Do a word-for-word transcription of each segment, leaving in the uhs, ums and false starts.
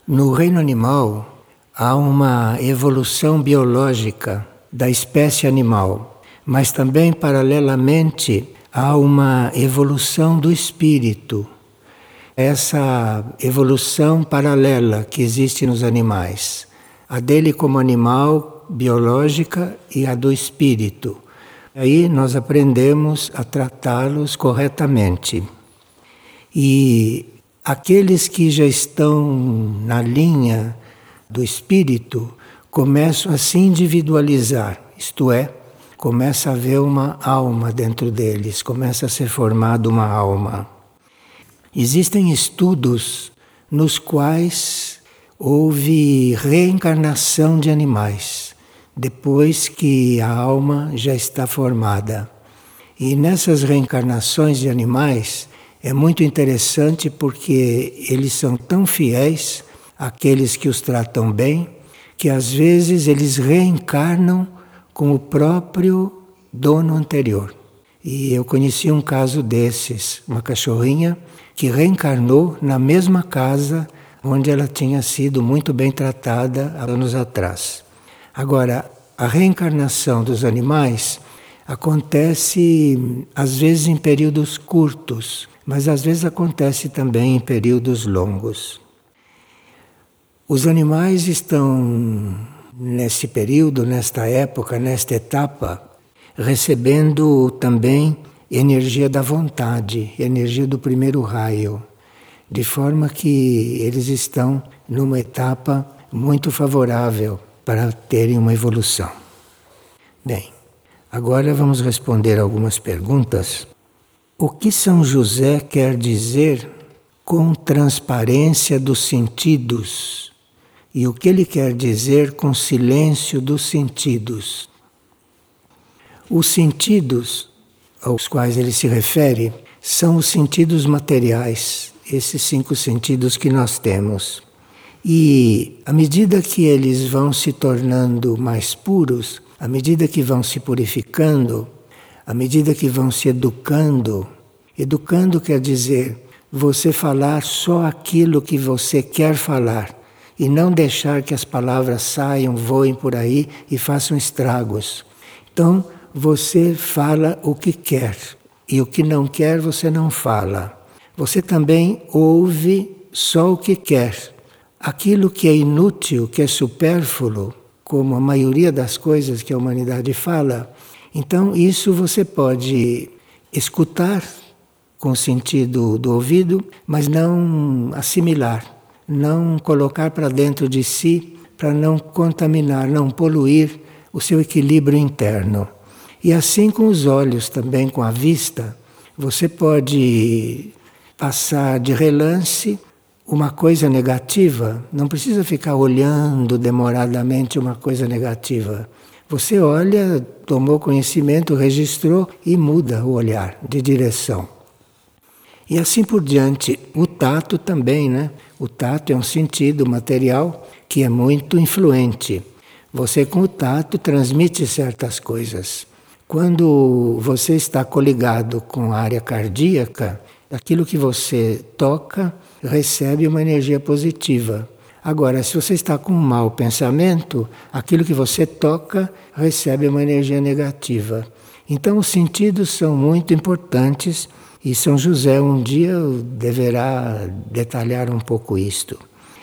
No reino animal, há uma evolução biológica da espécie animal, mas também, paralelamente, há uma evolução do espírito. Essa evolução paralela que existe nos animais, a dele como animal biológica e a do espírito. Aí nós aprendemos a tratá-los corretamente. E aqueles que já estão na linha do espírito começam a se individualizar, isto é, começa a haver uma alma dentro deles, começa a ser formada uma alma. Existem estudos nos quais houve reencarnação de animais, depois que a alma já está formada. E nessas reencarnações de animais é muito interessante porque eles são tão fiéis àqueles que os tratam bem, que às vezes eles reencarnam com o próprio dono anterior. E eu conheci um caso desses, uma cachorrinha que reencarnou na mesma casa onde ela tinha sido muito bem tratada há anos atrás. Agora, a reencarnação dos animais acontece às vezes em períodos curtos, mas às vezes acontece também em períodos longos. Os animais estão nesse período, nesta época, nesta etapa, recebendo também energia da vontade, energia do primeiro raio, de forma que eles estão numa etapa muito favorável para terem uma evolução. Bem, agora vamos responder algumas perguntas. O que São José quer dizer com transparência dos sentidos? E o que ele quer dizer com silêncio dos sentidos? Os sentidos aos quais ele se refere são os sentidos materiais, esses cinco sentidos que nós temos. E à medida que eles vão se tornando mais puros, à medida que vão se purificando, à medida que vão se educando, educando quer dizer você falar só aquilo que você quer falar e não deixar que as palavras saiam, voem por aí e façam estragos. Então, você fala o que quer e o que não quer você não fala. Você também ouve só o que quer. Aquilo que é inútil, que é supérfluo, como a maioria das coisas que a humanidade fala, então isso você pode escutar com o sentido do ouvido, mas não assimilar, não colocar para dentro de si, para não contaminar, não poluir o seu equilíbrio interno. E assim com os olhos também, com a vista, você pode passar de relance uma coisa negativa, não precisa ficar olhando demoradamente uma coisa negativa. Você olha, tomou conhecimento, registrou e muda o olhar de direção. E assim por diante, o tato também, né? O tato é um sentido material que é muito influente. Você com o tato transmite certas coisas. Quando você está coligado com a área cardíaca, aquilo que você toca recebe uma energia positiva. Agora, se você está com um mau pensamento, aquilo que você toca recebe uma energia negativa. Então, os sentidos são muito importantes e São José um dia deverá detalhar um pouco isto.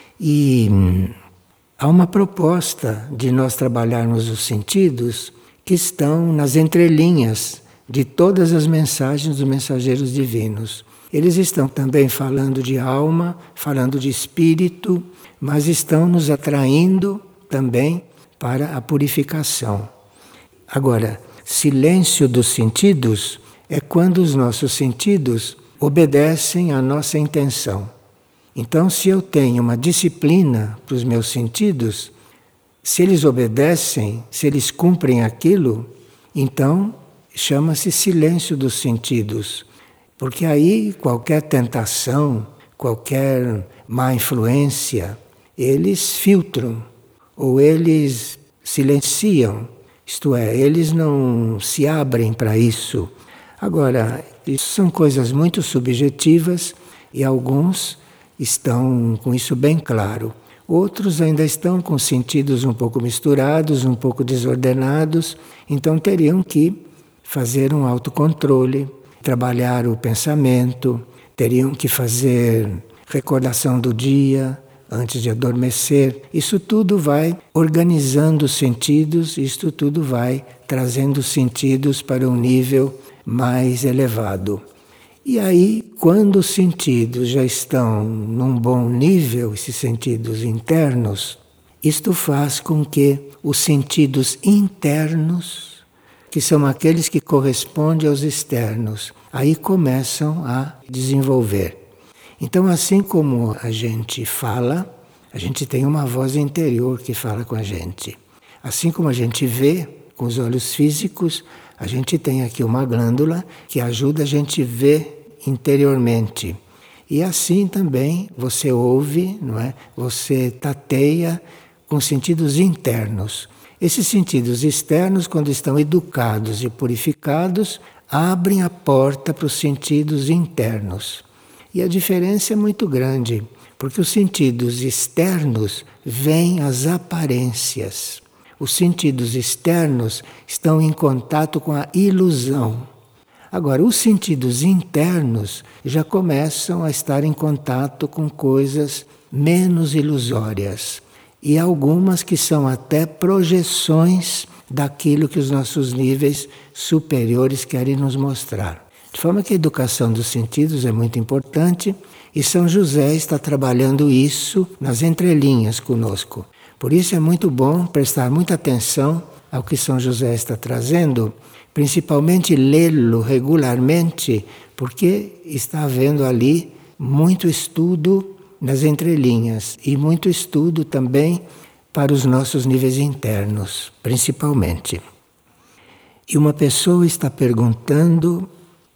E hum, há uma proposta de nós trabalharmos os sentidos que estão nas entrelinhas de todas as mensagens dos mensageiros divinos. Eles estão também falando de alma, falando de espírito, mas estão nos atraindo também para a purificação. Agora, silêncio dos sentidos é quando os nossos sentidos obedecem à nossa intenção. Então, se eu tenho uma disciplina para os meus sentidos, se eles obedecem, se eles cumprem aquilo, então chama-se silêncio dos sentidos. Porque aí qualquer tentação, qualquer má influência, eles filtram ou eles silenciam. Isto é, eles não se abrem para isso. Agora, isso são coisas muito subjetivas e alguns estão com isso bem claro. Outros ainda estão com sentidos um pouco misturados, um pouco desordenados, então teriam que fazer um autocontrole, trabalhar o pensamento, teriam que fazer recordação do dia antes de adormecer. Isso tudo vai organizando os sentidos, isto tudo vai trazendo sentidos para um nível mais elevado. E aí, quando os sentidos já estão num bom nível, esses sentidos internos, isto faz com que os sentidos internos, que são aqueles que correspondem aos externos, aí começam a desenvolver. Então, assim como a gente fala, a gente tem uma voz interior que fala com a gente. Assim como a gente vê com os olhos físicos, a gente tem aqui uma glândula que ajuda a gente a ver interiormente. E assim também você ouve, não é? Você tateia com sentidos internos. Esses sentidos externos, quando estão educados e purificados, abrem a porta para os sentidos internos. E a diferença é muito grande, porque os sentidos externos veem as aparências. Os sentidos externos estão em contato com a ilusão. Agora, os sentidos internos já começam a estar em contato com coisas menos ilusórias. E algumas que são até projeções daquilo que os nossos níveis superiores querem nos mostrar. De forma que a educação dos sentidos é muito importante e São José está trabalhando isso nas entrelinhas conosco. Por isso é muito bom prestar muita atenção ao que São José está trazendo, principalmente lê-lo regularmente, porque está havendo ali muito estudo nas entrelinhas e muito estudo também para os nossos níveis internos, principalmente. E uma pessoa está perguntando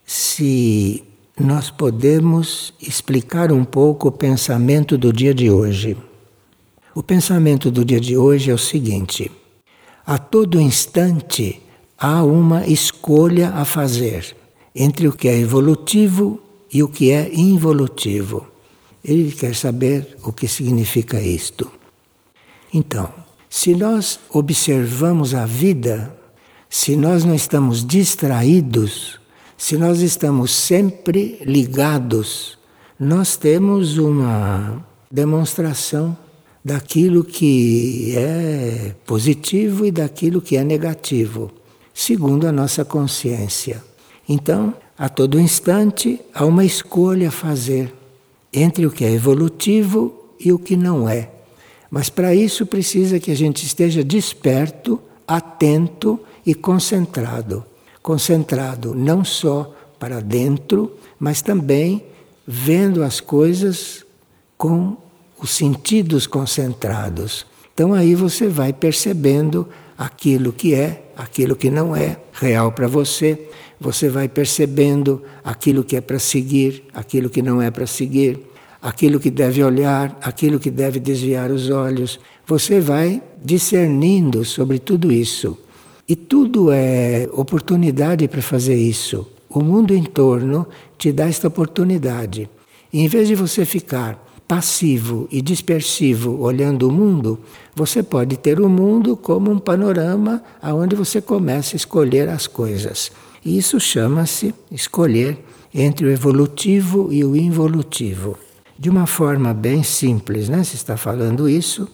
se nós podemos explicar um pouco o pensamento do dia de hoje. O pensamento do dia de hoje é o seguinte: a todo instante há uma escolha a fazer entre o que é evolutivo e o que é involutivo. Ele quer saber o que significa isto. Então, se nós observamos a vida, se nós não estamos distraídos, se nós estamos sempre ligados, nós temos uma demonstração daquilo que é positivo e daquilo que é negativo, segundo a nossa consciência. Então, a todo instante, há uma escolha a fazer entre o que é evolutivo e o que não é. Mas para isso precisa que a gente esteja desperto, atento e concentrado. Concentrado não só para dentro, mas também vendo as coisas com os sentidos concentrados. Então aí você vai percebendo aquilo que é, aquilo que não é real para você. Você vai percebendo aquilo que é para seguir, aquilo que não é para seguir, aquilo que deve olhar, aquilo que deve desviar os olhos. Você vai discernindo sobre tudo isso. E tudo é oportunidade para fazer isso. O mundo em torno te dá esta oportunidade. E em vez de você ficar passivo e dispersivo olhando o mundo, você pode ter o mundo como um panorama onde você começa a escolher as coisas. E isso chama-se escolher entre o evolutivo e o involutivo. De uma forma bem simples, né? Se está falando isso,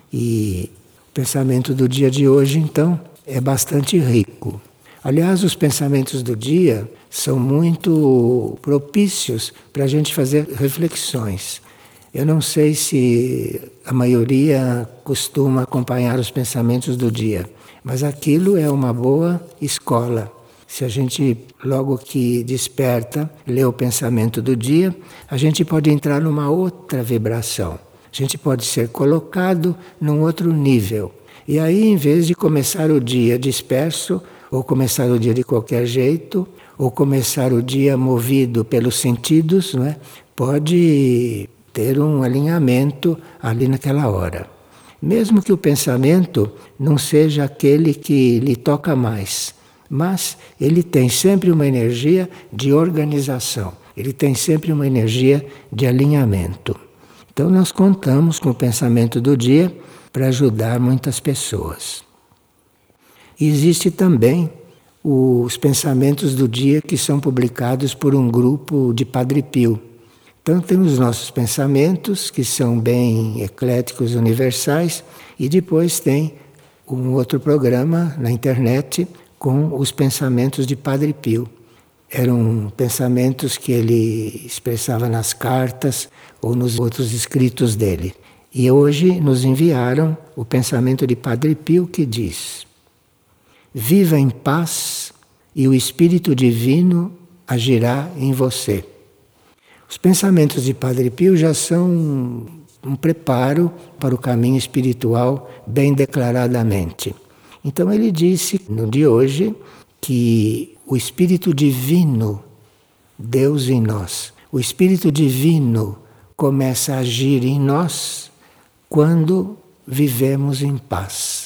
e o pensamento do dia de hoje, então, é bastante rico. Aliás, os pensamentos do dia são muito propícios para a gente fazer reflexões. Eu não sei se a maioria costuma acompanhar os pensamentos do dia, mas aquilo é uma boa escola. Se a gente, logo que desperta, lê o pensamento do dia, a gente pode entrar numa outra vibração. A gente pode ser colocado num outro nível. E aí, em vez de começar o dia disperso, ou começar o dia de qualquer jeito, ou começar o dia movido pelos sentidos, não é? Pode ter um alinhamento ali naquela hora. Mesmo que o pensamento não seja aquele que lhe toca mais, mas ele tem sempre uma energia de organização, ele tem sempre uma energia de alinhamento. Então nós contamos com o pensamento do dia para ajudar muitas pessoas. E existe também os pensamentos do dia que são publicados por um grupo de Padre Pio. Então temos os nossos pensamentos, que são bem ecléticos, universais, e depois tem um outro programa na internet com os pensamentos de Padre Pio. Eram pensamentos que ele expressava nas cartas ou nos outros escritos dele. E hoje nos enviaram o pensamento de Padre Pio que diz: viva em paz e o Espírito Divino agirá em você. Os pensamentos de Padre Pio já são um preparo para o caminho espiritual bem declaradamente. Então ele disse no de hoje que o Espírito Divino, Deus em nós, o Espírito Divino começa a agir em nós quando vivemos em paz.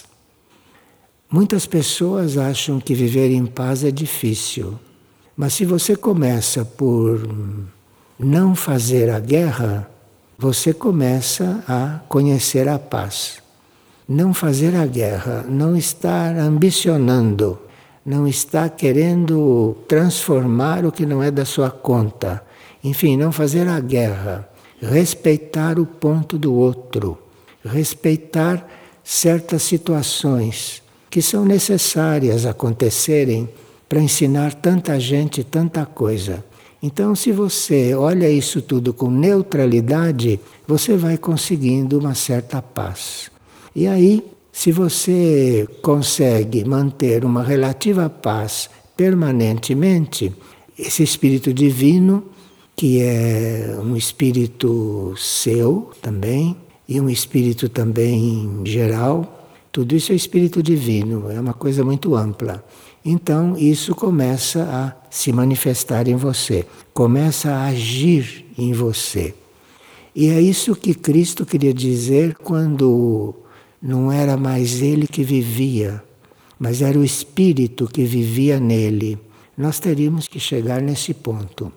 Muitas pessoas acham que viver em paz é difícil, mas se você começa por não fazer a guerra, você começa a conhecer a paz. Não fazer a guerra, não estar ambicionando, não estar querendo transformar o que não é da sua conta. Enfim, não fazer a guerra, respeitar o ponto do outro, respeitar certas situações que são necessárias acontecerem para ensinar tanta gente tanta coisa. Então, se você olha isso tudo com neutralidade, você vai conseguindo uma certa paz. E aí, se você consegue manter uma relativa paz permanentemente, esse Espírito Divino, que é um espírito seu também, e um espírito também geral, tudo isso é Espírito Divino, é uma coisa muito ampla. Então, isso começa a se manifestar em você, começa a agir em você. E é isso que Cristo queria dizer quando não era mais ele que vivia, mas era o Espírito que vivia nele. Nós teríamos que chegar nesse ponto.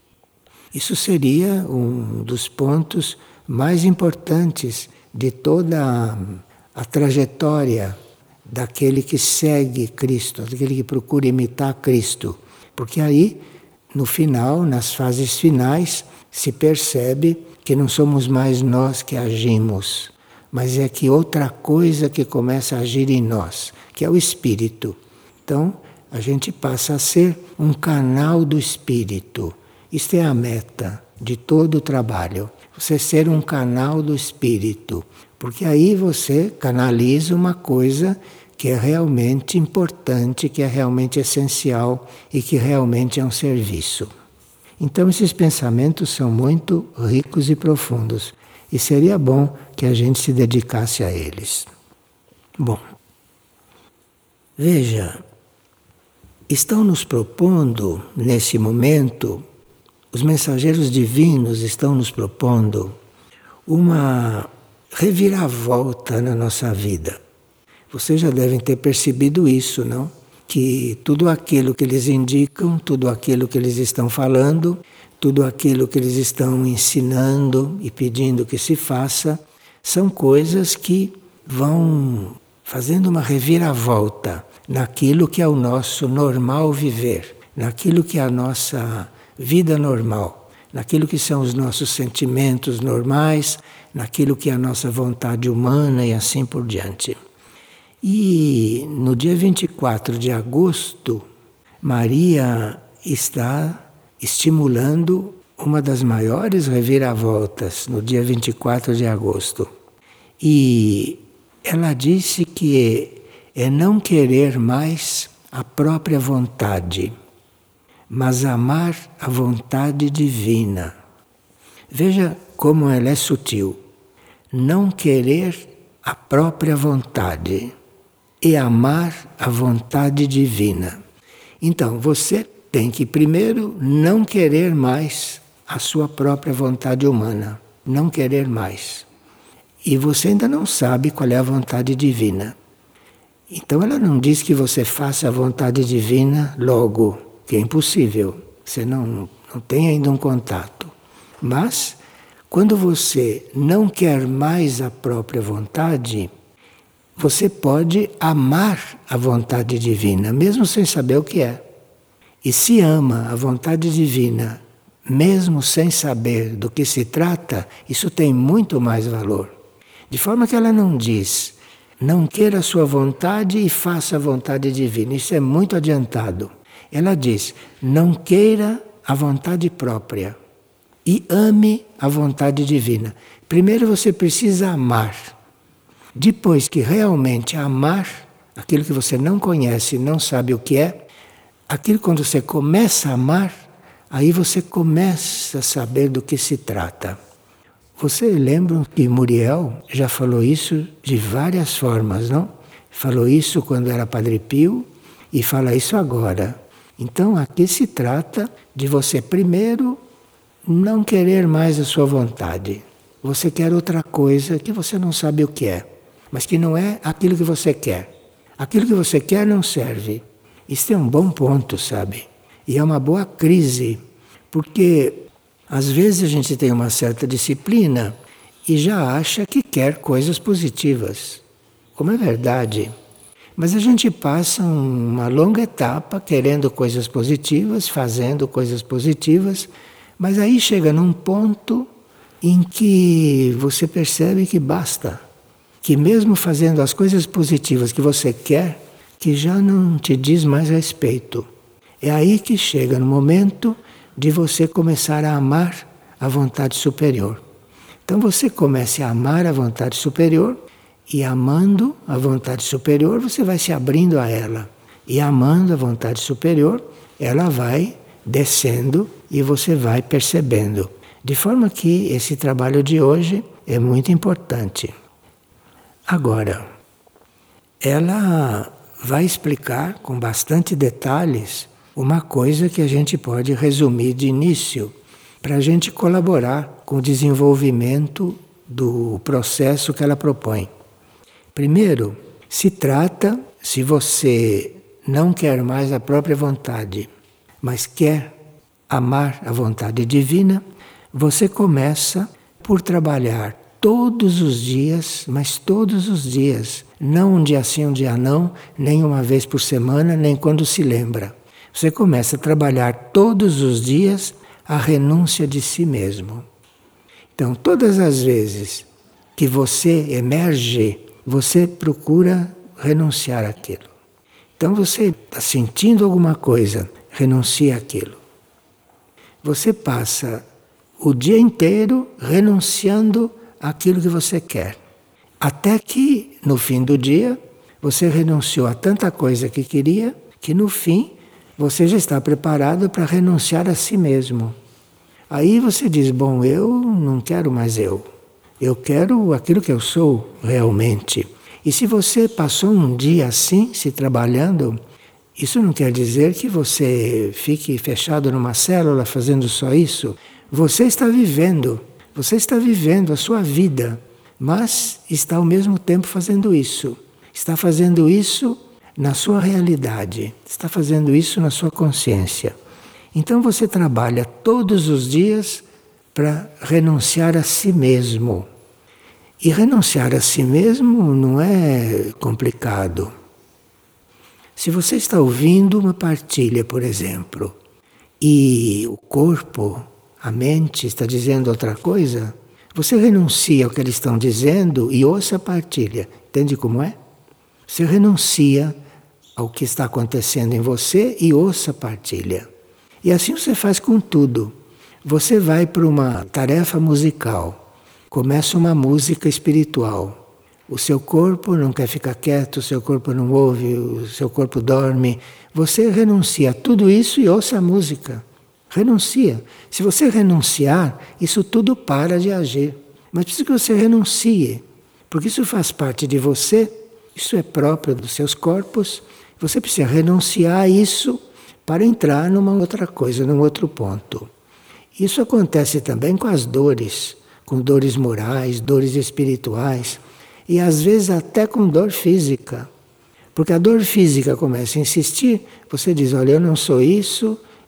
Isso seria um dos pontos mais importantes de toda a, a trajetória daquele que segue Cristo, daquele que procura imitar Cristo. Porque aí, no final, nas fases finais, se percebe que não somos mais nós que agimos, mas é que outra coisa que começa a agir em nós, que é o Espírito. Então, a gente passa a ser um canal do Espírito. Isto é a meta de todo o trabalho. Você ser um canal do Espírito. Porque aí você canaliza uma coisa que é realmente importante, que é realmente essencial e que realmente é um serviço. Então esses pensamentos são muito ricos e profundos e seria bom que a gente se dedicasse a eles. Bom, veja, estão nos propondo nesse momento, os mensageiros divinos estão nos propondo uma reviravolta na nossa vida. Vocês já devem ter percebido isso, não? Que tudo aquilo que eles indicam, tudo aquilo que eles estão falando, tudo aquilo que eles estão ensinando e pedindo que se faça, são coisas que vão fazendo uma reviravolta naquilo que é o nosso normal viver, naquilo que é a nossa vida normal, naquilo que são os nossos sentimentos normais, naquilo que é a nossa vontade humana e assim por diante. E no dia vinte e quatro de agosto, Maria está estimulando uma das maiores reviravoltas no dia vinte e quatro de agosto. E ela disse que é não querer mais a própria vontade, mas amar a vontade divina. Veja como ela é sutil. Não querer a própria vontade e amar a vontade divina. Então, você tem que primeiro não querer mais a sua própria vontade humana. Não querer mais. E você ainda não sabe qual é a vontade divina. Então ela não diz que você faça a vontade divina logo, que é impossível. Você não, não tem ainda um contato. Mas Quando você não quer mais a própria vontade, você pode amar a vontade divina, mesmo sem saber o que é. E se ama a vontade divina, mesmo sem saber do que se trata, isso tem muito mais valor. De forma que ela não diz, não queira a sua vontade e faça a vontade divina. Isso é muito adiantado. Ela diz, não queira a vontade própria e ame a vontade divina. Primeiro você precisa amar. Depois que realmente amar aquilo que você não conhece, não sabe o que é, aquilo quando você começa a amar, aí você começa a saber do que se trata. Você lembra que Muriel já falou isso de várias formas, não? Falou isso quando era Padre Pio e fala isso agora. Então aqui se trata de você primeiro não querer mais a sua vontade. Você quer outra coisa que você não sabe o que é, mas que não é aquilo que você quer. Aquilo que você quer não serve. Isso é um bom ponto, sabe? E é uma boa crise, porque às vezes a gente tem uma certa disciplina e já acha que quer coisas positivas, como é verdade. Mas a gente passa uma longa etapa querendo coisas positivas, fazendo coisas positivas, mas aí chega num ponto em que você percebe que basta, que mesmo fazendo as coisas positivas que você quer, que já não te diz mais respeito. É aí que chega no momento de você começar a amar a vontade superior. Então você comece a amar a vontade superior e amando a vontade superior você vai se abrindo a ela. E amando a vontade superior, ela vai descendo e você vai percebendo. De forma que esse trabalho de hoje é muito importante. Agora, ela vai explicar com bastante detalhes uma coisa que a gente pode resumir de início, para a gente colaborar com o desenvolvimento do processo que ela propõe. Primeiro, se trata, se você não quer mais a própria vontade, mas quer amar a vontade divina, você começa por trabalhar todos os dias, mas todos os dias, não um dia sim, um dia não, nem uma vez por semana, nem quando se lembra. Você começa a trabalhar todos os dias a renúncia de si mesmo. Então, todas as vezes que você emerge, você procura renunciar àquilo. Então, você está sentindo alguma coisa, renuncia àquilo. Você passa o dia inteiro renunciando àquilo que você quer. Até que, no fim do dia, você renunciou a tanta coisa que queria, que no fim você já está preparado para renunciar a si mesmo. Aí você diz, bom, eu não quero mais eu. Eu quero aquilo que eu sou realmente. E se você passou um dia assim, se trabalhando, isso não quer dizer que você fique fechado numa célula fazendo só isso. Você está vivendo, você está vivendo a sua vida, mas está ao mesmo tempo fazendo isso. Está fazendo isso na sua realidade, está fazendo isso na sua consciência. Então você trabalha todos os dias para renunciar a si mesmo. E renunciar a si mesmo não é complicado. Se você está ouvindo uma partilha, por exemplo, e o corpo, a mente está dizendo outra coisa, você renuncia ao que eles estão dizendo e ouça a partilha. Entende como é? Você renuncia ao que está acontecendo em você e ouça a partilha. E assim você faz com tudo. Você vai para uma tarefa musical, começa uma música espiritual. O seu corpo não quer ficar quieto, o seu corpo não ouve, o seu corpo dorme. Você renuncia a tudo isso e ouça a música. Renuncia. Se você renunciar, isso tudo para de agir. Mas precisa que você renuncie, porque isso faz parte de você, isso é próprio dos seus corpos. Você precisa renunciar a isso para entrar numa outra coisa, num outro ponto. Isso acontece também com as dores, com dores morais, dores espirituais e às vezes até com dor física. Porque a dor física começa a insistir, você diz, olha, eu não sou isso,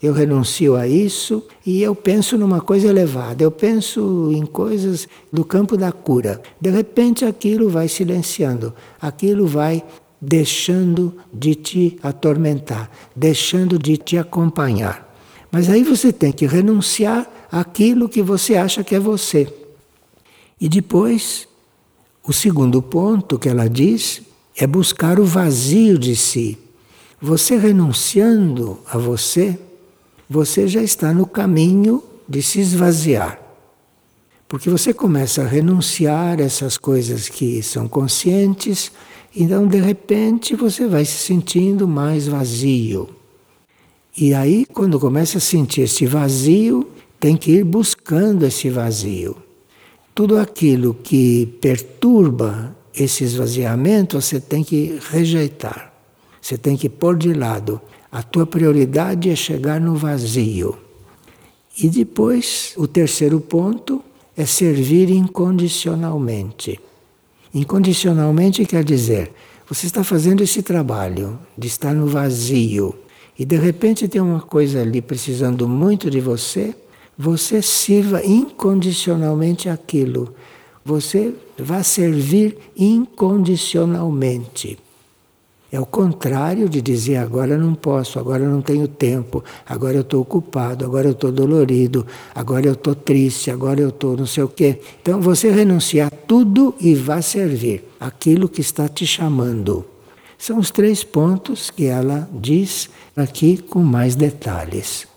eu renuncio a isso e eu penso numa coisa elevada, eu penso em coisas do campo da cura. De repente aquilo vai silenciando, aquilo vai deixando de te atormentar, deixando de te acompanhar. Mas aí você tem que renunciar àquilo que você acha que é você. E depois, o segundo ponto que ela diz é buscar o vazio de si. Você renunciando a você, você já está no caminho de se esvaziar. Porque você começa a renunciar a essas coisas que são conscientes, então de repente você vai se sentindo mais vazio. E aí, quando começa a sentir esse vazio, tem que ir buscando esse vazio. Tudo aquilo que perturba esse esvaziamento, você tem que rejeitar. Você tem que pôr de lado. A tua prioridade é chegar no vazio. E depois, o terceiro ponto é servir incondicionalmente. Incondicionalmente quer dizer, você está fazendo esse trabalho de estar no vazio e de repente tem uma coisa ali precisando muito de você, você sirva incondicionalmente aquilo. Você vai servir incondicionalmente. É o contrário de dizer agora não posso, agora não tenho tempo, agora eu estou ocupado, agora eu estou dolorido, agora eu estou triste, agora eu estou não sei o quê. Então você renuncia a tudo e vai servir aquilo que está te chamando. São os três pontos que ela diz aqui com mais detalhes.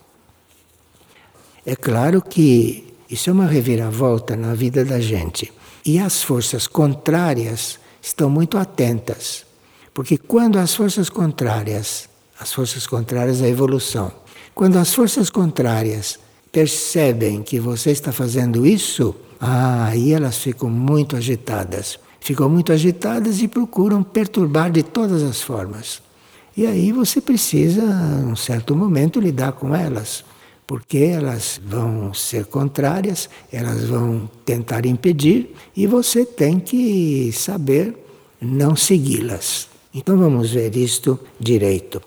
É claro que isso é uma reviravolta na vida da gente. E as forças contrárias estão muito atentas. Porque quando as forças contrárias, as forças contrárias à evolução, quando as forças contrárias percebem que você está fazendo isso, ah, aí elas ficam muito agitadas. Ficam muito agitadas e procuram perturbar de todas as formas. E aí você precisa, num certo momento, lidar com elas. Porque elas vão ser contrárias, elas vão tentar impedir e você tem que saber não segui-las. Então vamos ver isto direito.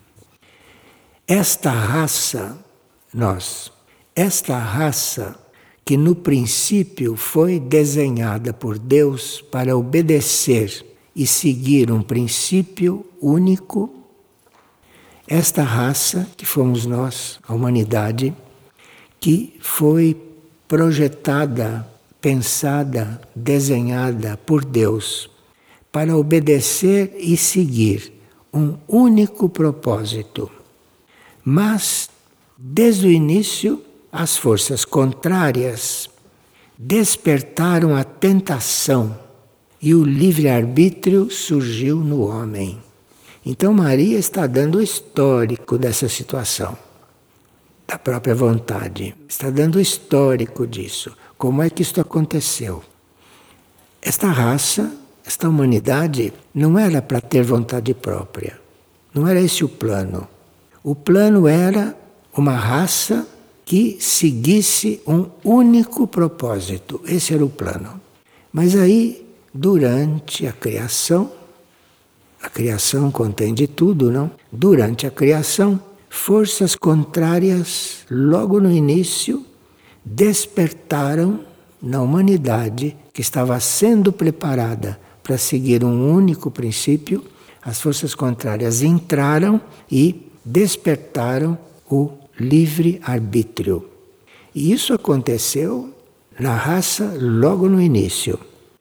Esta raça, nós, esta raça que no princípio foi desenhada por Deus para obedecer e seguir um princípio único, esta raça que fomos nós, a humanidade, que foi projetada, pensada, desenhada por Deus para obedecer e seguir um único propósito. Mas, desde o início, as forças contrárias despertaram a tentação e o livre-arbítrio surgiu no homem. Então Maria está dando o histórico dessa situação, da própria vontade. Está dando o histórico disso. Como é que isto aconteceu? Esta raça, esta humanidade, não era para ter vontade própria. Não era esse o plano. O plano era uma raça que seguisse um único propósito. Esse era o plano. Mas aí, durante a criação, a criação contém de tudo, não? Durante a criação, forças contrárias, logo no início, despertaram na humanidade que estava sendo preparada para seguir um único princípio. As forças contrárias entraram e despertaram o livre-arbítrio. E isso aconteceu na raça logo no início.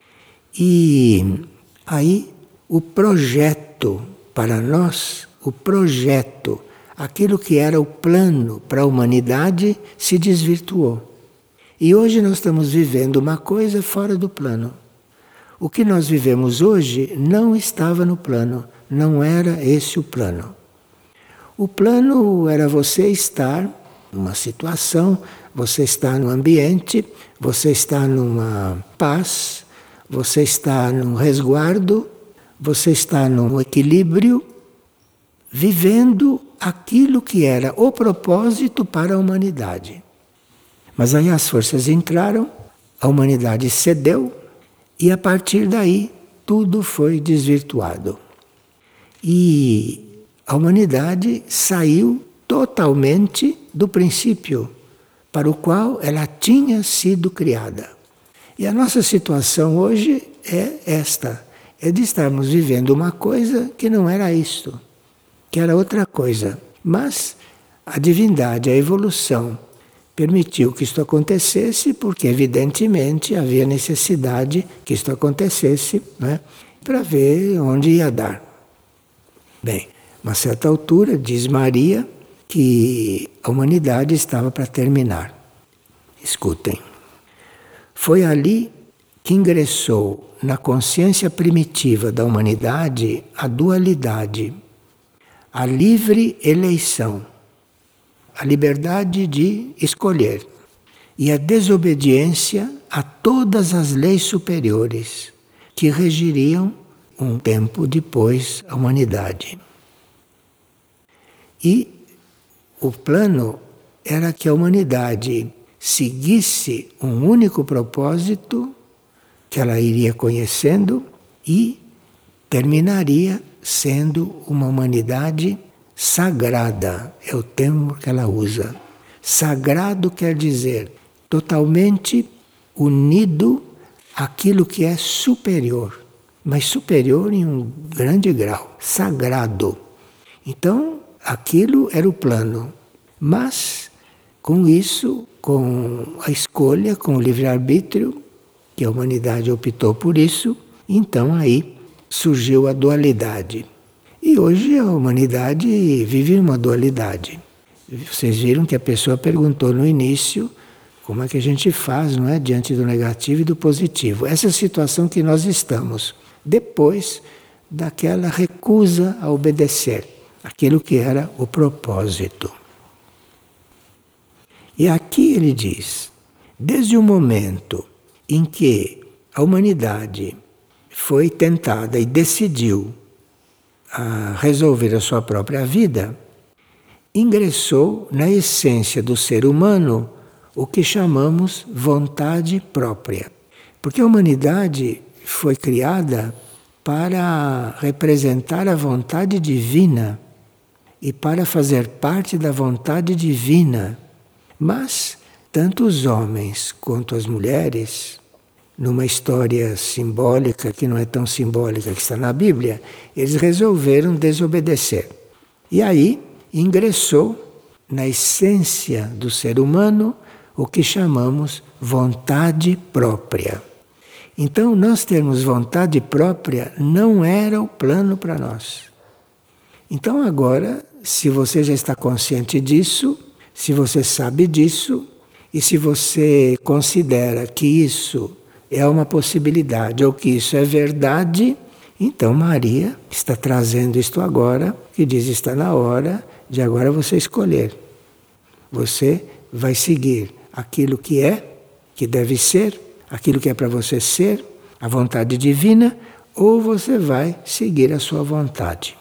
E aí o projeto para nós, o projeto, aquilo que era o plano para a humanidade, se desvirtuou. E hoje nós estamos vivendo uma coisa fora do plano. O que nós vivemos hoje não estava no plano, não era esse o plano. O plano era você estar numa situação, você está num ambiente, você está numa paz, você está num resguardo, você está num equilíbrio, vivendo aquilo que era o propósito para a humanidade. Mas aí as forças entraram, a humanidade cedeu e a partir daí tudo foi desvirtuado. E a humanidade saiu totalmente do princípio para o qual ela tinha sido criada. E a nossa situação hoje é esta, é de estarmos vivendo uma coisa que não era isto, que era outra coisa. Mas a divindade, a evolução, permitiu que isto acontecesse porque, evidentemente, havia necessidade que isto acontecesse, né, para ver onde ia dar. Bem, a uma certa altura, diz Maria, que a humanidade estava para terminar. Escutem. Foi ali que ingressou na consciência primitiva da humanidade a dualidade, a livre eleição, a liberdade de escolher e a desobediência a todas as leis superiores que regiriam um tempo depois a humanidade. E o plano era que a humanidade seguisse um único propósito que ela iria conhecendo e terminaria sendo uma humanidade sagrada, é o termo que ela usa. Sagrado quer dizer totalmente unido àquilo que é superior, mas superior em um grande grau, sagrado. Então, aquilo era o plano, mas com isso, com a escolha, com o livre-arbítrio, que a humanidade optou por isso, então aí surgiu a dualidade. E hoje a humanidade vive uma dualidade. Vocês viram que a pessoa perguntou no início como é que a gente faz, não é, diante do negativo e do positivo. Essa é a situação que nós estamos, depois daquela recusa a obedecer aquilo que era o propósito. E aqui ele diz, desde o momento em que a humanidade foi tentada e decidiu a resolver a sua própria vida, ingressou na essência do ser humano o que chamamos vontade própria. Porque a humanidade foi criada para representar a vontade divina e para fazer parte da vontade divina. Mas tanto os homens quanto as mulheres, numa história simbólica, que não é tão simbólica, que está na Bíblia, eles resolveram desobedecer. E aí ingressou na essência do ser humano o que chamamos vontade própria. Então, nós termos vontade própria não era o plano para nós. Então, agora, se você já está consciente disso, se você sabe disso, e se você considera que isso é uma possibilidade ou que isso é verdade, então Maria está trazendo isto agora, que diz está na hora de agora você escolher. Você vai seguir aquilo que é, que deve ser, aquilo que é para você ser, a vontade divina, ou você vai seguir a sua vontade.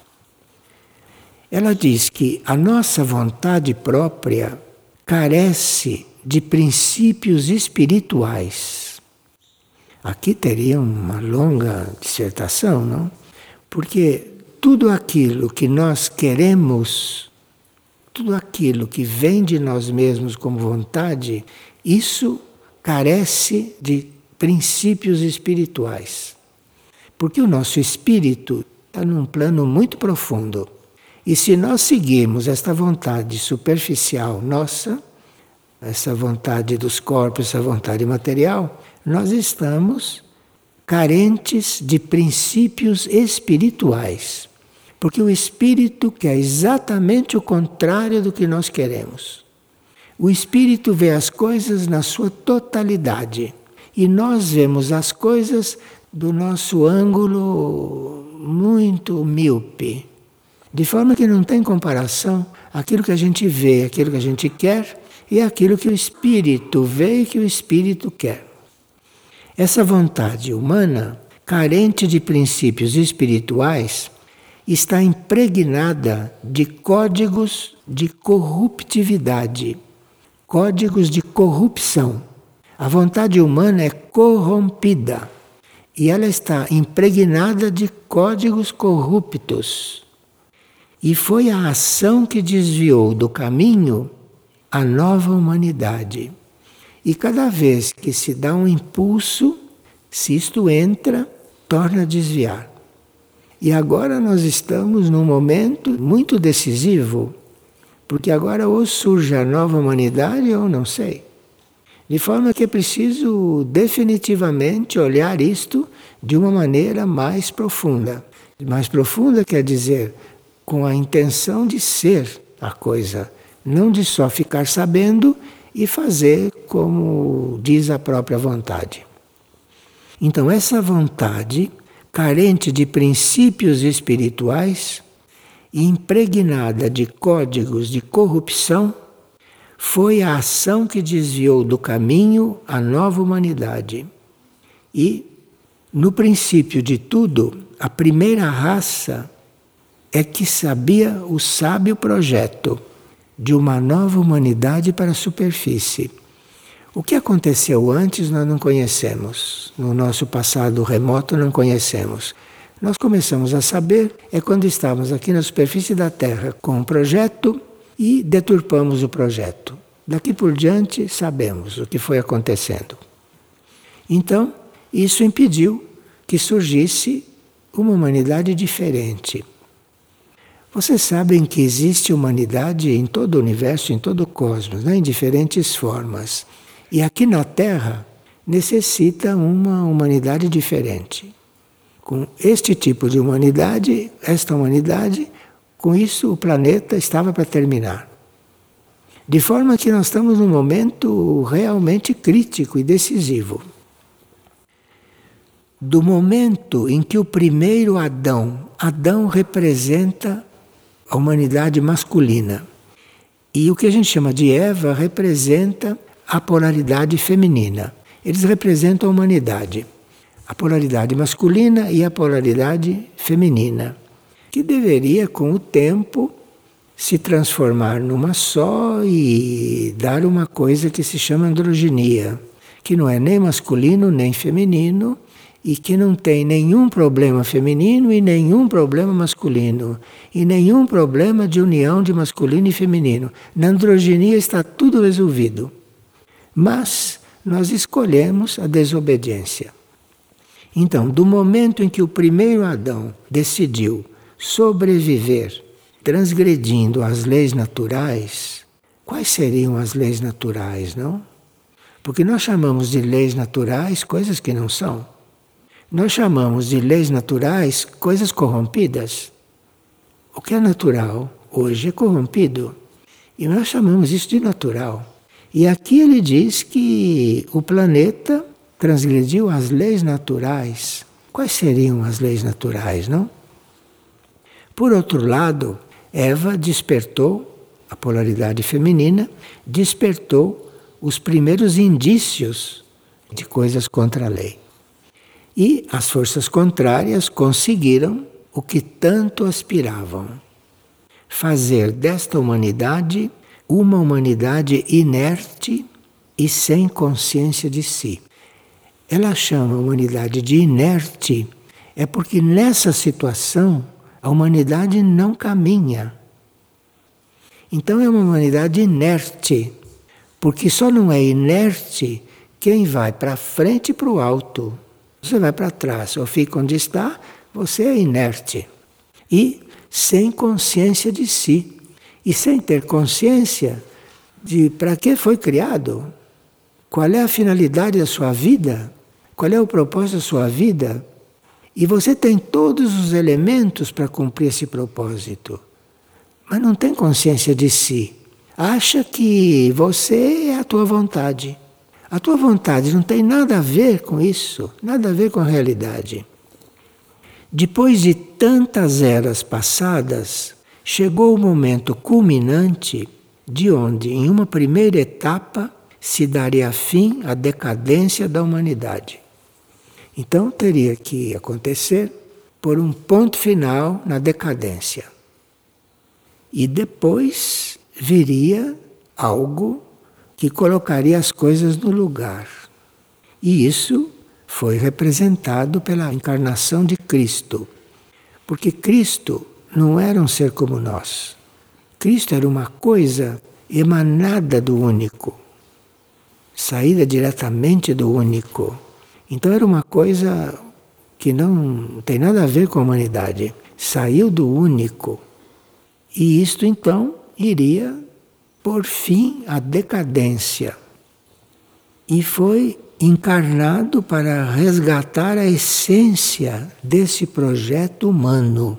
Ela diz que a nossa vontade própria carece de princípios espirituais. Aqui teria uma longa dissertação, não? Porque tudo aquilo que nós queremos, tudo aquilo que vem de nós mesmos como vontade, isso carece de princípios espirituais. Porque o nosso espírito está num plano muito profundo. E se nós seguirmos esta vontade superficial nossa, essa vontade dos corpos, essa vontade material, nós estamos carentes de princípios espirituais. Porque o espírito quer exatamente o contrário do que nós queremos. O espírito vê as coisas na sua totalidade. E nós vemos as coisas do nosso ângulo muito míope. De forma que não tem comparação aquilo que a gente vê, aquilo que a gente quer e aquilo que o espírito vê e que o espírito quer. Essa vontade humana, carente de princípios espirituais, está impregnada de códigos de corruptividade, códigos de corrupção. A vontade humana é corrompida e ela está impregnada de códigos corruptos. E foi a ação que desviou do caminho a nova humanidade. E cada vez que se dá um impulso, se isto entra, torna a desviar. E agora nós estamos num momento muito decisivo, porque agora ou surge a nova humanidade ou não sei. De forma que é preciso definitivamente olhar isto de uma maneira mais profunda. Mais profunda quer dizer com a intenção de ser a coisa, não de só ficar sabendo e fazer como diz a própria vontade. Então essa vontade, carente de princípios espirituais e impregnada de códigos de corrupção, foi a ação que desviou do caminho a nova humanidade. E, no princípio de tudo, a primeira raça é que sabia o sábio projeto de uma nova humanidade para a superfície. O que aconteceu antes nós não conhecemos. No nosso passado remoto não conhecemos. Nós começamos a saber é quando estávamos aqui na superfície da Terra com um projeto e deturpamos o projeto. Daqui por diante sabemos o que foi acontecendo. Então, isso impediu que surgisse uma humanidade diferente. Vocês sabem que existe humanidade em todo o universo, em todo o cosmos, né? Em diferentes formas. E aqui na Terra necessita uma humanidade diferente. Com este tipo de humanidade, esta humanidade, com isso o planeta estava para terminar. De forma que nós estamos num momento realmente crítico e decisivo. Do momento em que o primeiro Adão, Adão representa a humanidade masculina. E o que a gente chama de Eva representa a polaridade feminina. Eles representam a humanidade. A polaridade masculina e a polaridade feminina. Que deveria, com o tempo, se transformar numa só e dar uma coisa que se chama androginia. Que não é nem masculino nem feminino, e que não tem nenhum problema feminino e nenhum problema masculino, e nenhum problema de união de masculino e feminino. Na androginia está tudo resolvido. Mas nós escolhemos a desobediência. Então, do momento em que o primeiro Adão decidiu sobreviver, transgredindo as leis naturais, quais seriam as leis naturais, não? Porque nós chamamos de leis naturais coisas que não são. Nós chamamos de leis naturais coisas corrompidas. O que é natural hoje é corrompido. E nós chamamos isso de natural. E aqui ele diz que o planeta transgrediu as leis naturais. Quais seriam as leis naturais, não? Por outro lado, Eva despertou, a polaridade feminina, despertou os primeiros indícios de coisas contra a lei. E as forças contrárias conseguiram o que tanto aspiravam: fazer desta humanidade uma humanidade inerte e sem consciência de si. Ela chama a humanidade de inerte, é porque nessa situação a humanidade não caminha. Então é uma humanidade inerte, porque só não é inerte quem vai para frente e para o alto. Você vai para trás ou fica onde está, você é inerte. E sem consciência de si. E sem ter consciência de para que foi criado. Qual é a finalidade da sua vida? Qual é o propósito da sua vida? E você tem todos os elementos para cumprir esse propósito. Mas não tem consciência de si. Acha que você é a tua vontade. A tua vontade não tem nada a ver com isso, nada a ver com a realidade. Depois de tantas eras passadas, chegou o momento culminante de onde, em uma primeira etapa, se daria fim à decadência da humanidade. Então teria que acontecer por um ponto final na decadência. E depois viria algo que colocaria as coisas no lugar. E isso foi representado pela encarnação de Cristo. Porque Cristo não era um ser como nós. Cristo era uma coisa emanada do único, saída diretamente do único. Então era uma coisa que não tem nada a ver com a humanidade. Saiu do único. E isto então iria por fim à decadência. E foi encarnado para resgatar a essência desse projeto humano.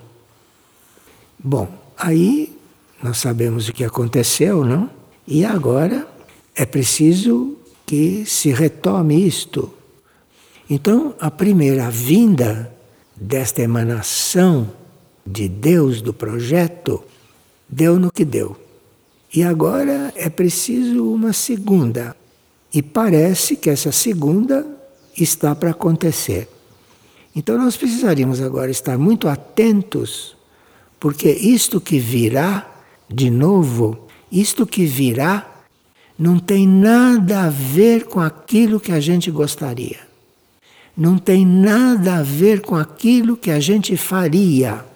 Bom, aí nós sabemos o que aconteceu, não? E agora é preciso que se retome isto. Então, a primeira vinda desta emanação de Deus do projeto deu no que deu. E agora é preciso uma segunda. E parece que essa segunda está para acontecer. Então nós precisaríamos agora estar muito atentos, porque isto que virá de novo, isto que virá, não tem nada a ver com aquilo que a gente gostaria. Não tem nada a ver com aquilo que a gente faria.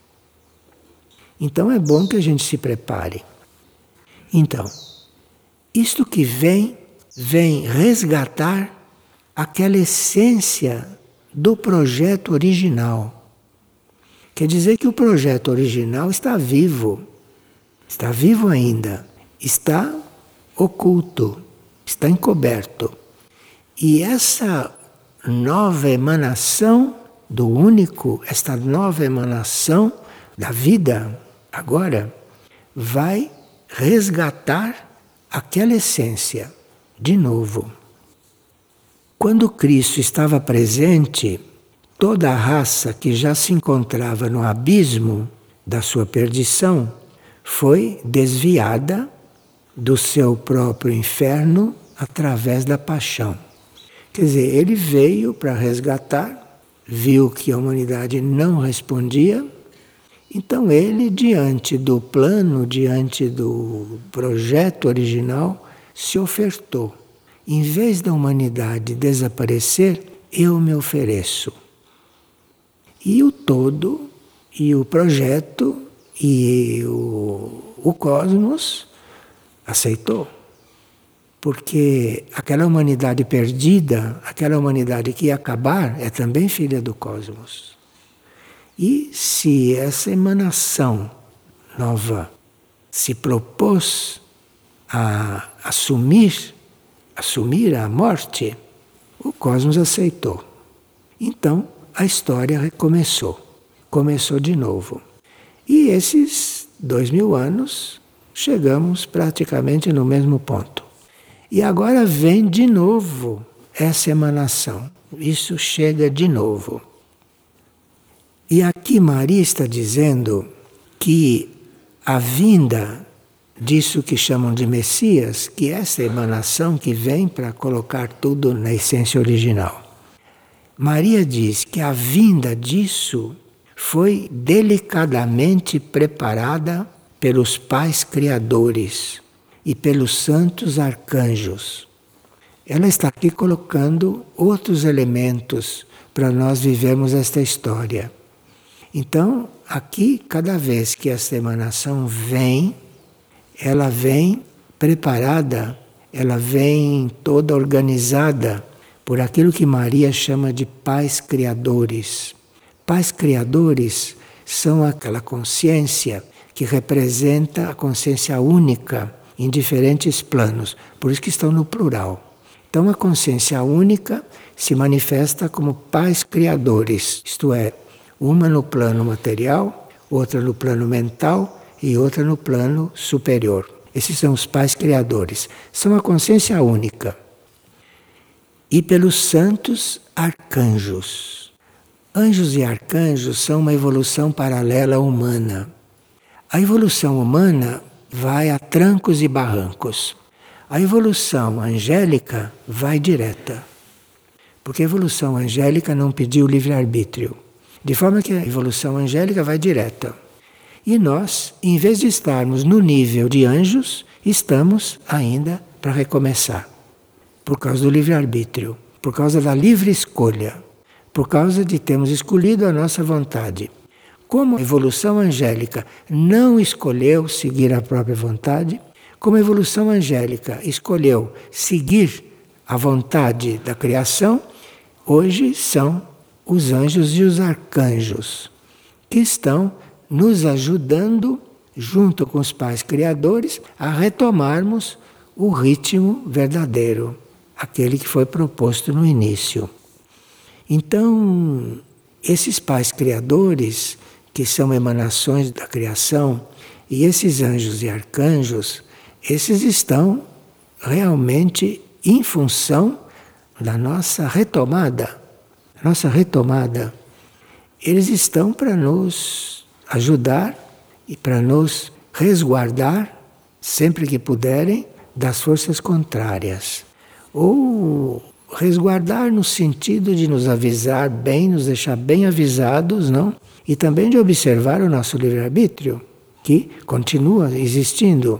Então é bom que a gente se prepare. Então, isto que vem, vem resgatar aquela essência do projeto original. Quer dizer que o projeto original está vivo, está vivo ainda, está oculto, está encoberto. E essa nova emanação do único, esta nova emanação da vida, agora, vai resgatar aquela essência de novo. Quando Cristo estava presente, toda a raça que já se encontrava no abismo da sua perdição foi desviada do seu próprio inferno através da paixão. Quer dizer, ele veio para resgatar, viu que a humanidade não respondia, então ele, diante do plano, diante do projeto original, se ofertou. Em vez da humanidade desaparecer, eu me ofereço. E o todo, e o projeto, e o, o cosmos aceitou. Porque aquela humanidade perdida, aquela humanidade que ia acabar, é também filha do cosmos. E se essa emanação nova se propôs a assumir, assumir a morte, o cosmos aceitou. Então a história recomeçou, começou de novo. E esses dois mil anos chegamos praticamente no mesmo ponto. E agora vem de novo essa emanação. Isso chega de novo. E aqui Maria está dizendo que a vinda disso que chamam de Messias, que é essa emanação que vem para colocar tudo na essência original. Maria diz que a vinda disso foi delicadamente preparada pelos pais criadores e pelos santos arcanjos. Ela está aqui colocando outros elementos para nós vivermos esta história. Então, aqui, cada vez que essa emanação vem, ela vem preparada, ela vem toda organizada por aquilo que Maria chama de pais criadores. Pais criadores são aquela consciência que representa a consciência única em diferentes planos, por isso que estão no plural. Então a consciência única se manifesta como pais criadores, isto é, uma no plano material, outra no plano mental e outra no plano superior. Esses são os pais criadores. São a consciência única. E pelos santos arcanjos. Anjos e arcanjos são uma evolução paralela humana. A evolução humana vai a trancos e barrancos. A evolução angélica vai direta. Porque a evolução angélica não pediu livre-arbítrio. De forma que a evolução angélica vai direta. E nós, em vez de estarmos no nível de anjos, estamos ainda para recomeçar. Por causa do livre-arbítrio, por causa da livre escolha, por causa de termos escolhido a nossa vontade. como a evolução angélica não escolheu seguir a própria vontade, como a evolução angélica escolheu seguir a vontade da criação, hoje são os anjos e os arcanjos que estão nos ajudando, junto com os pais criadores, a retomarmos o ritmo verdadeiro, aquele que foi proposto no início. Então, esses pais criadores, que são emanações da criação, e esses anjos e arcanjos, esses estão realmente em função da nossa retomada. Nossa retomada. Eles estão para nos ajudar e para nos resguardar, sempre que puderem, das forças contrárias. Ou resguardar no sentido de nos avisar bem, nos deixar bem avisados, não? E também de observar o nosso livre-arbítrio, que continua existindo.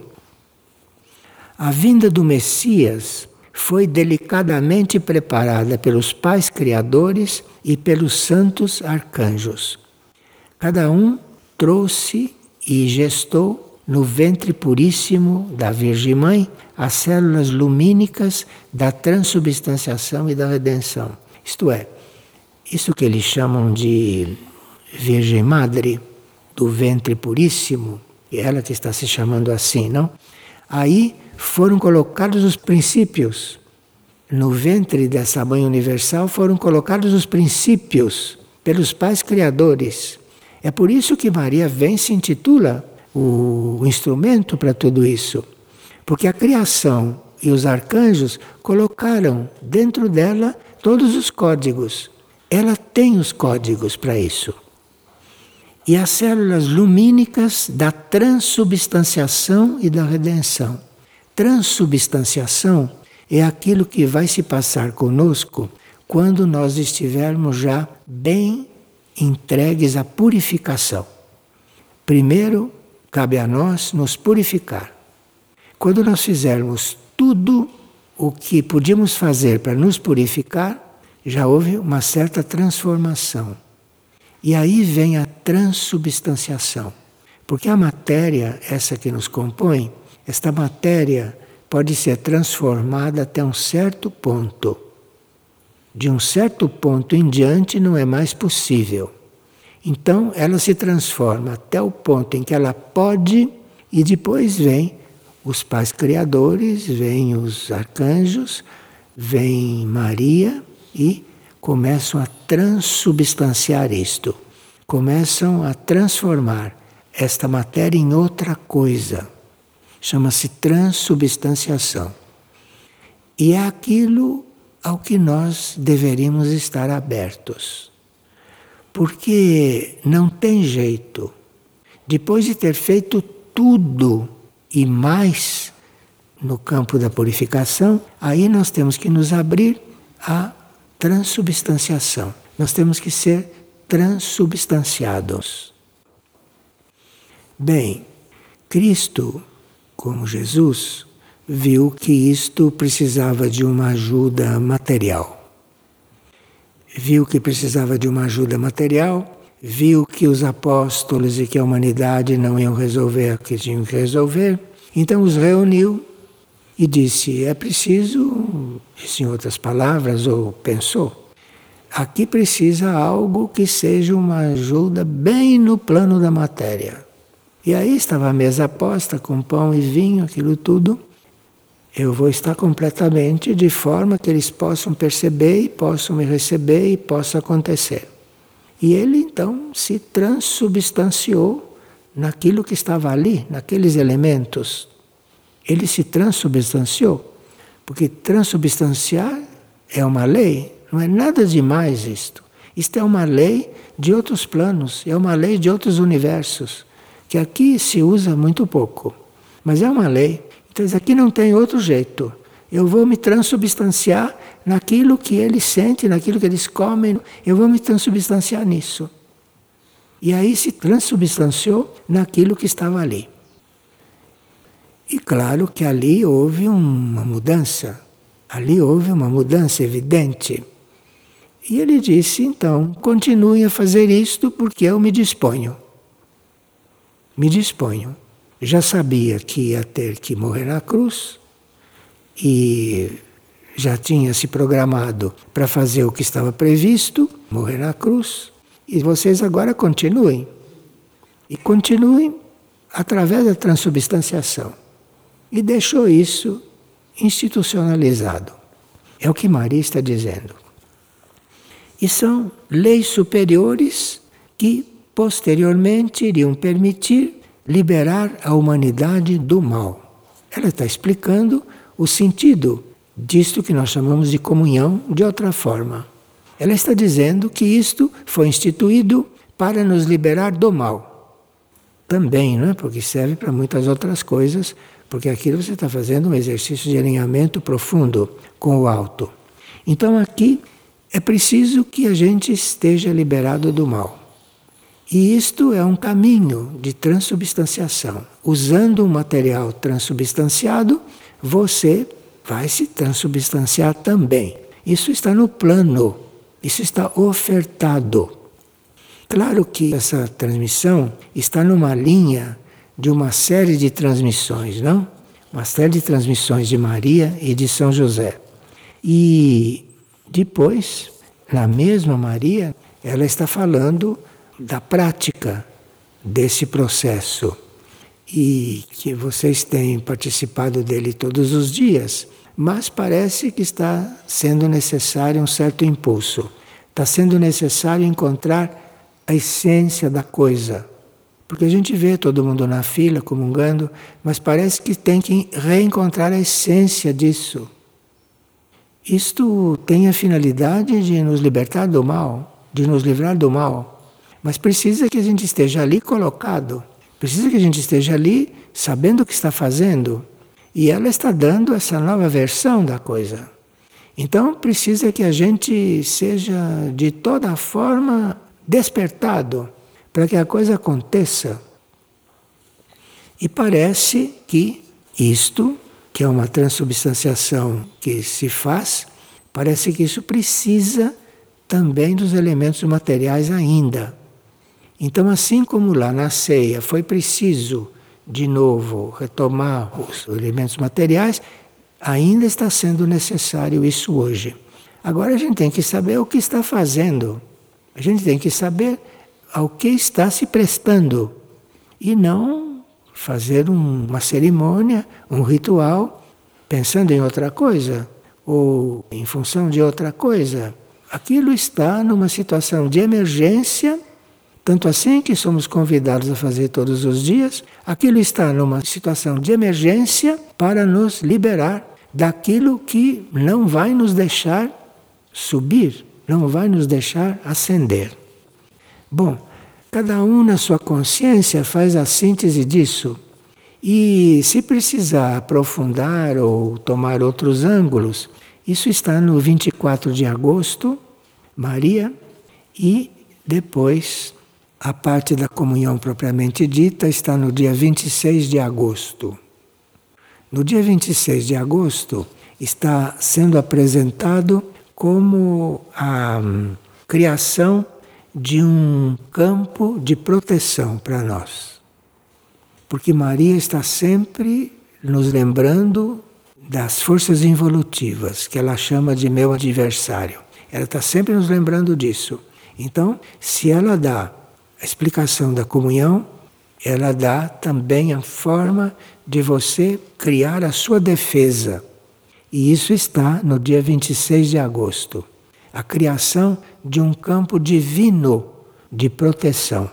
A vinda do Messias foi delicadamente preparada pelos pais criadores e pelos santos arcanjos. Cada um trouxe e gestou no ventre puríssimo da Virgem Mãe as células lumínicas da transubstanciação e da redenção. Isto é, isso que eles chamam de Virgem Madre, do ventre puríssimo, e ela que está se chamando assim, não? Aí foram colocados os princípios. No ventre dessa Mãe Universal foram colocados os princípios pelos pais criadores. É por isso que Maria vem se intitula o instrumento para tudo isso. Porque a criação e os arcanjos colocaram dentro dela todos os códigos. Ela tem os códigos para isso. E as células lumínicas da transubstanciação e da redenção. Transubstanciação é aquilo que vai se passar conosco quando nós estivermos já bem entregues à purificação. Primeiro, cabe a nós nos purificar. Quando nós fizermos tudo o que podíamos fazer para nos purificar, já houve uma certa transformação. E aí vem a transubstanciação. Porque a matéria, essa que nos compõe, esta matéria pode ser transformada até um certo ponto. De um certo ponto em diante não é mais possível. Então ela se transforma até o ponto em que ela pode, e depois vem os pais criadores, vem os arcanjos, vem Maria e começam a transubstanciar isto. Começam a transformar esta matéria em outra coisa. Chama-se transubstanciação. E é aquilo ao que nós deveríamos estar abertos. Porque não tem jeito. Depois de ter feito tudo e mais no campo da purificação, aí nós temos que nos abrir à transubstanciação. Nós temos que ser transubstanciados. Bem, Cristo, como Jesus, viu que isto precisava de uma ajuda material. Viu que precisava de uma ajuda material, viu que os apóstolos e que a humanidade não iam resolver o que tinham que resolver, então os reuniu e disse, é preciso, disse em outras palavras, ou pensou, aqui precisa algo que seja uma ajuda bem no plano da matéria. E aí estava a mesa posta com pão e vinho, aquilo tudo. Eu vou estar completamente de forma que eles possam perceber e possam me receber e possa acontecer. E ele então se transubstanciou naquilo que estava ali, naqueles elementos. Ele se transubstanciou, porque transubstanciar é uma lei, não é nada demais isto. Isto é uma lei de outros planos, é uma lei de outros universos, que aqui se usa muito pouco, mas é uma lei. Então aqui não tem outro jeito. Eu vou me transubstanciar naquilo que eles sentem, naquilo que eles comem, eu vou me transubstanciar nisso. E aí se transubstanciou naquilo que estava ali. E claro que ali houve uma mudança, ali houve uma mudança evidente. E ele disse, então, continue a fazer isto porque eu me disponho. me disponho. Já sabia que ia ter que morrer na cruz e já tinha se programado para fazer o que estava previsto, morrer na cruz, e vocês agora continuem. E continuem através da transubstanciação. E deixou isso institucionalizado. É o que Maria está dizendo. E são leis superiores que posteriormente iriam permitir liberar a humanidade do mal. Ela está explicando o sentido disto que nós chamamos de comunhão de outra forma. Ela está dizendo que isto foi instituído para nos liberar do mal. Também, não é? Porque serve para muitas outras coisas, porque aqui você está fazendo um exercício de alinhamento profundo com o alto. Então aqui é preciso que a gente esteja liberado do mal. E isto é um caminho de transubstanciação. Usando um material transubstanciado, você vai se transubstanciar também. Isso está no plano, isso está ofertado. Claro que essa transmissão está numa linha de uma série de transmissões, não? Uma série de transmissões de Maria e de São José. E depois, na mesma Maria, ela está falando da prática desse processo e que vocês têm participado dele todos os dias, mas parece que está sendo necessário um certo impulso. Está sendo necessário encontrar a essência da coisa. Porque a gente vê todo mundo na fila comungando, mas parece que tem que reencontrar a essência disso. Isto tem a finalidade de nos libertar do mal, de nos livrar do mal. Mas precisa que a gente esteja ali colocado, precisa que a gente esteja ali sabendo o que está fazendo. E ela está dando essa nova versão da coisa. Então precisa que a gente seja de toda forma despertado para que a coisa aconteça. E parece que isto, que é uma transubstanciação que se faz, parece que isso precisa também dos elementos materiais ainda. Então, assim como lá na ceia foi preciso, de novo, retomar os elementos materiais, ainda está sendo necessário isso hoje. Agora a gente tem que saber o que está fazendo. A gente tem que saber ao que está se prestando. E não fazer um, uma cerimônia, um ritual, pensando em outra coisa, ou em função de outra coisa. Aquilo está numa situação de emergência. Tanto assim que somos convidados a fazer todos os dias, aquilo está numa situação de emergência para nos liberar daquilo que não vai nos deixar subir, não vai nos deixar ascender. Bom, cada um na sua consciência faz a síntese disso. E se precisar aprofundar ou tomar outros ângulos, isso está no vinte e quatro de agosto, Maria, e depois a parte da comunhão propriamente dita está no dia vinte e seis de agosto. No dia vinte e seis de agosto está sendo apresentado como a hum, criação de um campo de proteção para nós. Porque Maria está sempre nos lembrando das forças involutivas, que ela chama de meu adversário. Ela está sempre nos lembrando disso. Então, se ela dá a explicação da comunhão, ela dá também a forma de você criar a sua defesa. E isso está no dia vinte e seis de agosto. A criação de um campo divino de proteção.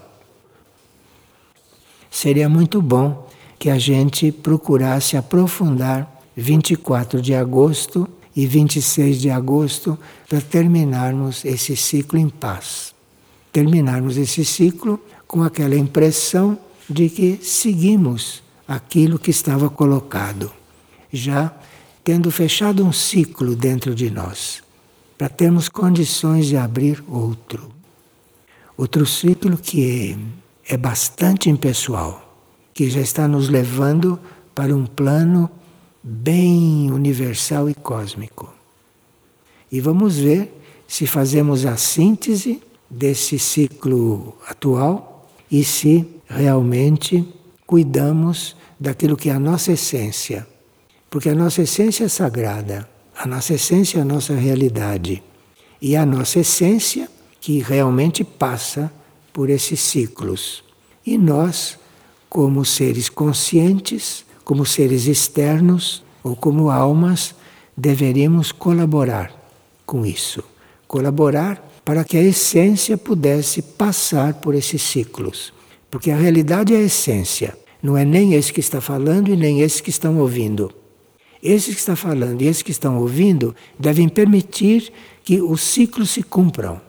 Seria muito bom que a gente procurasse aprofundar vinte e quatro de agosto e vinte e seis de agosto para terminarmos esse ciclo em paz. Terminarmos esse ciclo com aquela impressão de que seguimos aquilo que estava colocado, já tendo fechado um ciclo dentro de nós, para termos condições de abrir outro. Outro ciclo que é bastante impessoal, que já está nos levando para um plano bem universal e cósmico. E vamos ver se fazemos a síntese desse ciclo atual e se realmente cuidamos daquilo que é a nossa essência. Porque a nossa essência é sagrada, a nossa essência é a nossa realidade. E a nossa essência que realmente passa por esses ciclos. E nós, como seres conscientes, como seres externos ou como almas, deveríamos colaborar com isso. Colaborar para que a essência pudesse passar por esses ciclos. Porque a realidade é a essência. Não é nem esse que está falando e nem esse que estão ouvindo. Esses que estão falando e esses que estão ouvindo devem permitir que os ciclos se cumpram.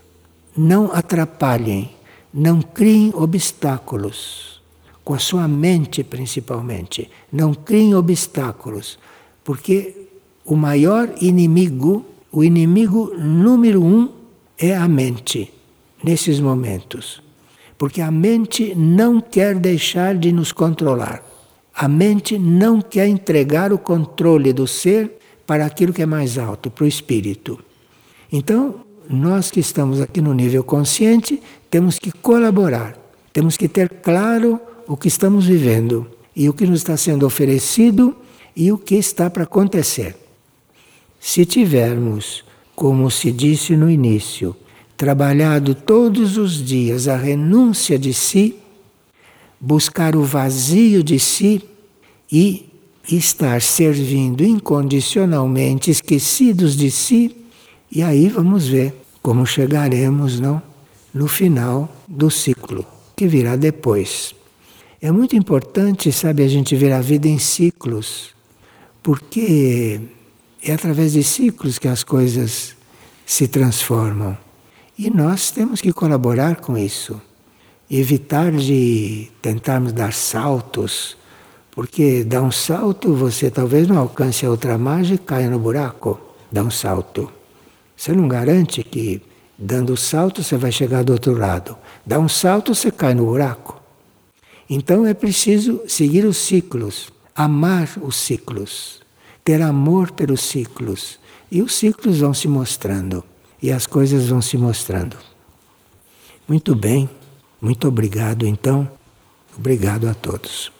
Não atrapalhem, não criem obstáculos. Com a sua mente, principalmente. Não criem obstáculos. Porque o maior inimigo, o inimigo número um, é a mente, nesses momentos. Porque a mente não quer deixar de nos controlar. A mente não quer entregar o controle do ser para aquilo que é mais alto, para o espírito. Então, nós que estamos aqui no nível consciente, temos que colaborar. Temos que ter claro o que estamos vivendo e o que nos está sendo oferecido e o que está para acontecer. Se tivermos, como se disse no início, trabalhado todos os dias a renúncia de si, buscar o vazio de si e estar servindo incondicionalmente, esquecidos de si, e aí vamos ver como chegaremos, não, no final do ciclo, que virá depois. É muito importante, sabe, a gente ver a vida em ciclos, porque é através de ciclos que as coisas se transformam. E nós temos que colaborar com isso. Evitar de tentarmos dar saltos, porque dar um salto você talvez não alcance a outra margem e caia no buraco. Dá um salto. Você não garante que dando o salto você vai chegar do outro lado. Dá um salto, você cai no buraco. Então é preciso seguir os ciclos, amar os ciclos, ter amor pelos ciclos. E os ciclos vão se mostrando, e as coisas vão se mostrando. Muito bem, muito obrigado então, obrigado a todos.